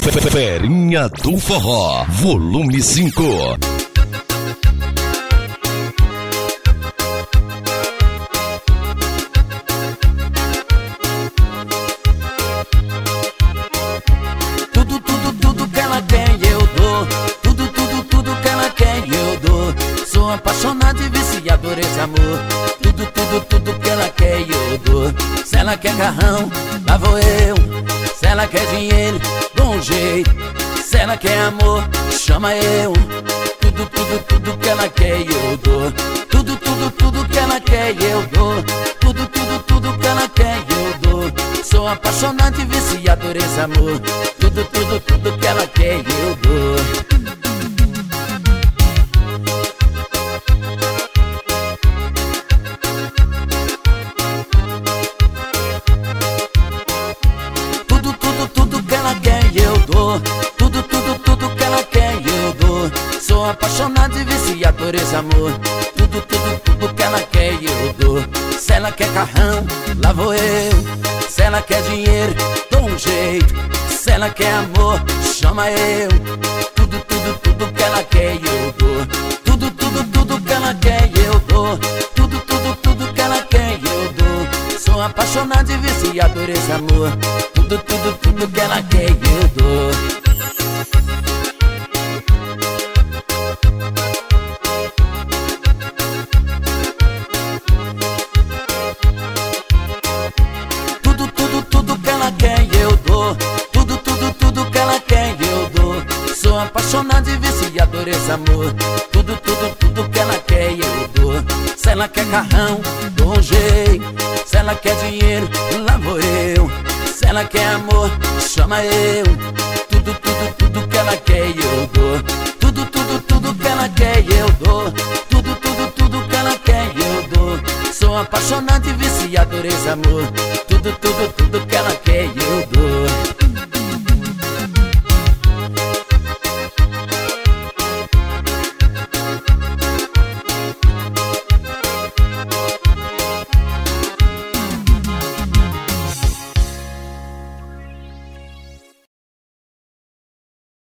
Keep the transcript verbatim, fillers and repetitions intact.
Ferinha do Forró, volume cinco. Tudo, tudo, tudo que ela quer eu dou. Tudo, tudo, tudo que ela quer eu dou. Sou apaixonado e viciado nesse amor. Tudo, tudo, tudo que ela quer eu dou. Se ela quer carrão, lá vou eu. Se ela quer dinheiro, dou um jeito. Se ela quer amor, chama eu. Tudo, tudo, tudo que ela quer eu dou. Tudo, tudo, tudo que ela quer eu dou. Tudo, tudo, tudo que ela quer eu dou. Sou apaixonado e viciado nesse amor. Tudo, tudo, tudo que ela quer eu dou. Tudo, tudo, tudo que ela quer eu dou. Tudo, tudo, tudo que ela quer eu dou. Sou apaixonado e viciado por esse amor. Tudo, tudo, tudo que ela quer eu dou. Se ela quer carrão, lá vou eu. Se ela quer dinheiro, dou um jeito. Se ela quer amor, chama eu. Tudo, tudo, tudo que ela quer eu dou. Tudo, tudo, tudo que ela quer eu dou. Tudo, tudo, tudo que ela quer eu dou. Sou apaixonado e viciado por esse amor. Tudo, tudo, tudo que ela quer eu dou. Tudo, tudo, tudo que ela quer eu dou. Tudo, tudo, tudo que ela quer eu dou. Sou apaixonado e viciado por esse amor. Tudo, tudo, tudo que ela quer eu dou. Se ela quer carrão, dou um jeito. Se ela quer dinheiro, lá vou eu. Se ela quer amor, chama eu. Tudo, tudo, tudo que ela quer eu dou. Tudo, tudo, tudo que ela quer eu dou. Tudo, tudo, tudo que ela quer eu dou. Sou apaixonado e viciado por esse amor. Tudo, tudo, tudo que ela quer eu dou.